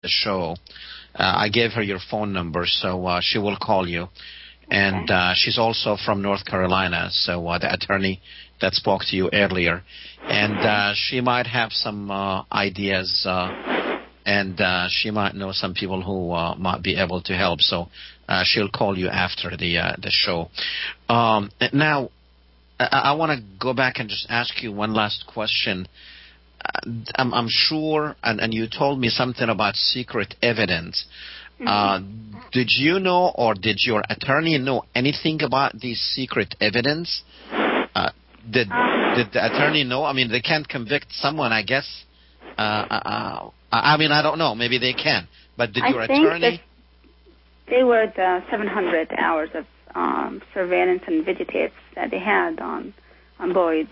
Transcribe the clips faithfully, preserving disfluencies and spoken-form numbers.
show. Uh, I gave her your phone number, so uh, she will call you. And okay. uh, she's also from North Carolina, so uh, the attorney that spoke to you earlier. And uh, she might have some uh, ideas, uh, and uh, she might know some people who uh, might be able to help. So uh, she'll call you after the uh, the show. Um, now, I, I want to go back and just ask you one last question. Uh, I'm, I'm sure, and, and you told me something about secret evidence. Mm-hmm. Uh, did you know, or did your attorney know anything about this secret evidence? Uh, did um, did the attorney know? I mean, they can't convict someone, I guess. Uh, uh, I mean, I don't know. Maybe they can. But did I your think attorney? That they were the seven hundred hours of um, surveillance and videotapes that they had on on Boyd.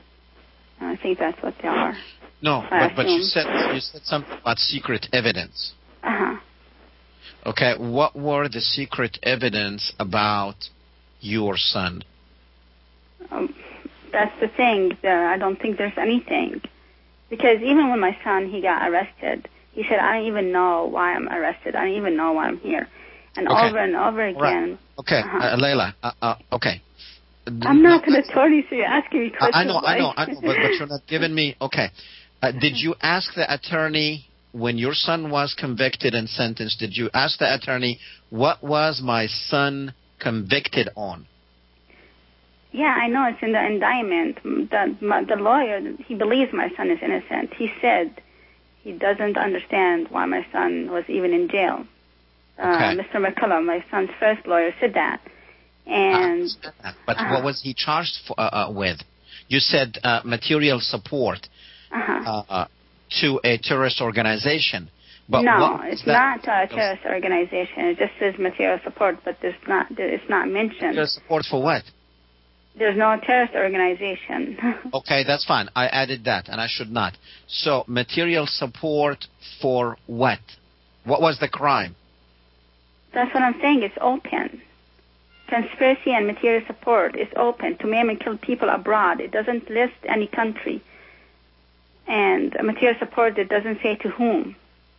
I think that's what they are. No, but, but you said you said something about secret evidence. Uh-huh. Okay, what were the secret evidence about your son? Um, that's the thing. The, I don't think there's anything. Because even when my son, he got arrested, he said, I don't even know why I'm arrested. I don't even know why I'm here. And okay. over and over again. Right. Okay, uh-huh. uh, Layla, uh, uh, okay. I'm not an attorney, so you're asking me questions. I know, like... I know, I know, but, but you're not giving me... Okay. Uh, did you ask the attorney, when your son was convicted and sentenced, did you ask the attorney, what was my son convicted on? Yeah, I know. It's in the indictment. The, my, the lawyer, he believes my son is innocent. He said he doesn't understand why my son was even in jail. Uh, okay. Mister McCullough, my son's first lawyer, said that. And uh, But uh-huh. what was he charged for, uh, uh, with? You said uh, material support uh-huh. uh, to a terrorist organization. But no, it's not a terrorist organization. It just says material support, but there's not, it's not mentioned. Material support for what? There's no terrorist organization. Okay, that's fine. I added that, and I should not. So, material support for what? What was the crime? That's what I'm saying. It's open. Conspiracy and material support is open to maim and kill people abroad. It doesn't list any country. And material support, it doesn't say to whom.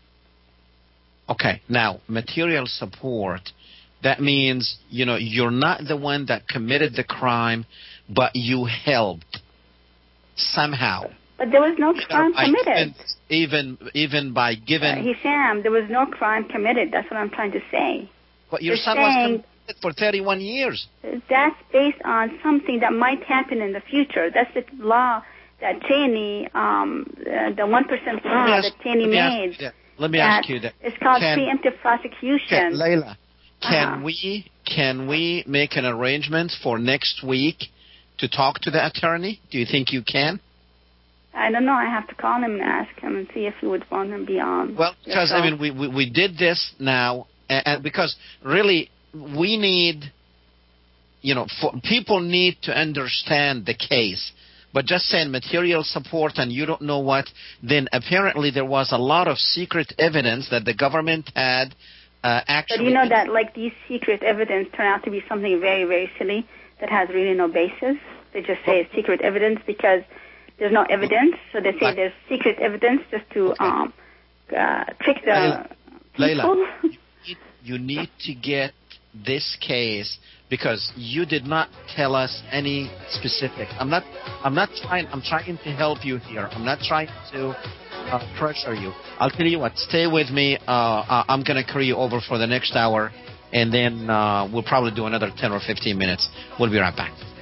Okay, now, material support, that means, you know, you're not the one that committed the crime, but you helped somehow. But there was no crime by committed. Even, even even by giving... Uh, Hisham, there was no crime committed. That's what I'm trying to say. But your They're son was convicted for thirty-one years. That's based on something that might happen in the future. That's the law that Cheney, um, uh, the one percent law ask, that Cheney let made. Ask, yeah, let me ask you that. It's called can, preemptive prosecution. Can, Layla, can uh-huh. we can we make an arrangement for next week to talk to the attorney? Do you think you can? I don't know. I have to call him and ask him and see if he would want to be on. Well, because, I mean, we, we, we did this now, and, and because really we need, you know, for, people need to understand the case. But just saying material support and you don't know what, then apparently there was a lot of secret evidence that the government had uh, actually... But you know that, like, these secret evidence turn out to be something very, very silly that has really no basis. They just say well, it's secret evidence because there's no evidence. So they say there's secret evidence just to okay. um, uh, trick the Layla, people. Layla, you, need, you need to get this case... Because you did not tell us any specific. I'm not. I'm not trying. I'm trying to help you here. I'm not trying to uh, pressure you. I'll tell you what. Stay with me. Uh, I'm going to carry you over for the next hour, and then uh, we'll probably do another ten or fifteen minutes. We'll be right back.